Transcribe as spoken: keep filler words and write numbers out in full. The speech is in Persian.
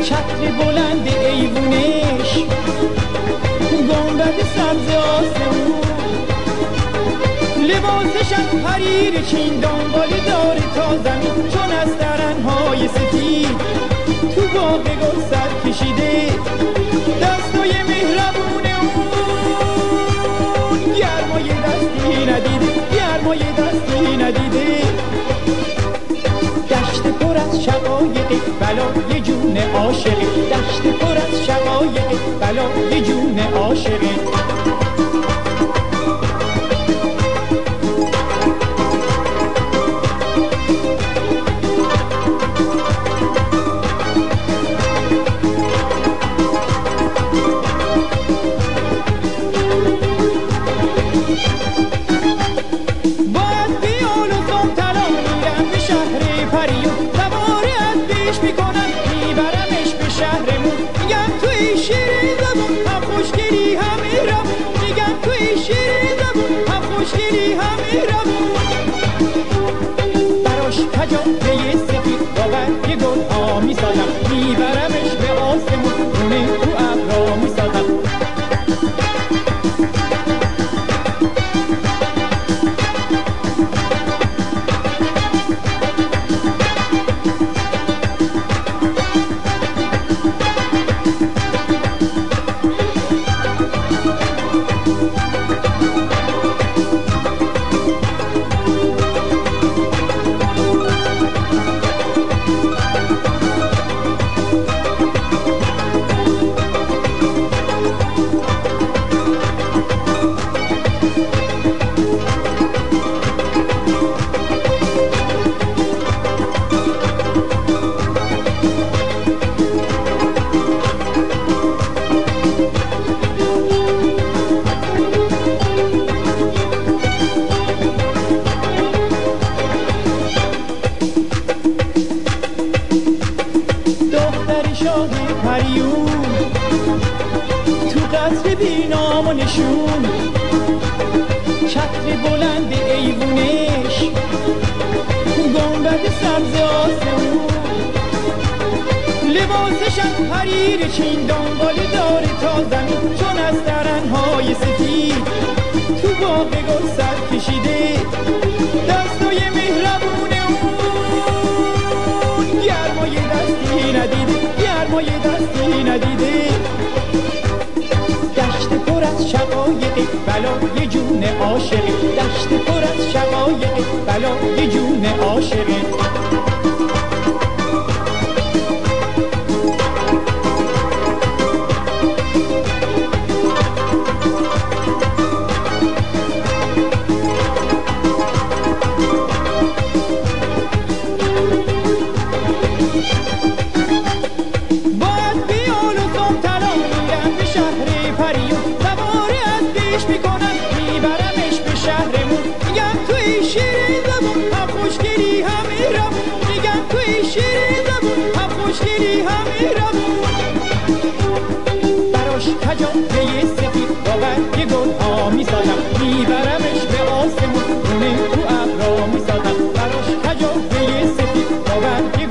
چتر بلند ایوونش گنبد سبز آسمون، لباسش از حریر چین دنبالی داره تا زمین، چون از درنهای سفید تو باغ گل سر کشیده. دستای مهربون اون گرمای دستی ندیده، گرمای دستی ندیده. دشت پر از شقایق بلای جون عاشقی، دشت پر از شقایق بلای جون عاشقی. براش کجاوه سفید باور یه گل ها می سازم، میبرمش به آسمون رونه تو ابرا می سازم. شاه پریون تو قصر بینام و نشون، چتر بلند ایوونش گنبد سبز آسمون، لباسش از حریر چین دنبالی داره تا زمین، چون از درنهای سفید تو باغ گل سر کشیده. دستای مهربون اون گرمای دستی ندیده، گرمای دستی ندیده. دشت پر از شقایق بلای جون عاشقی، دشت پر از شقایق بلای جون عاشقی. براش کجاوه سفید باور یه گل ها می سازم، میبرمش به آسمون رونه تو ابرا می سازم. براش کجاوه سفید باور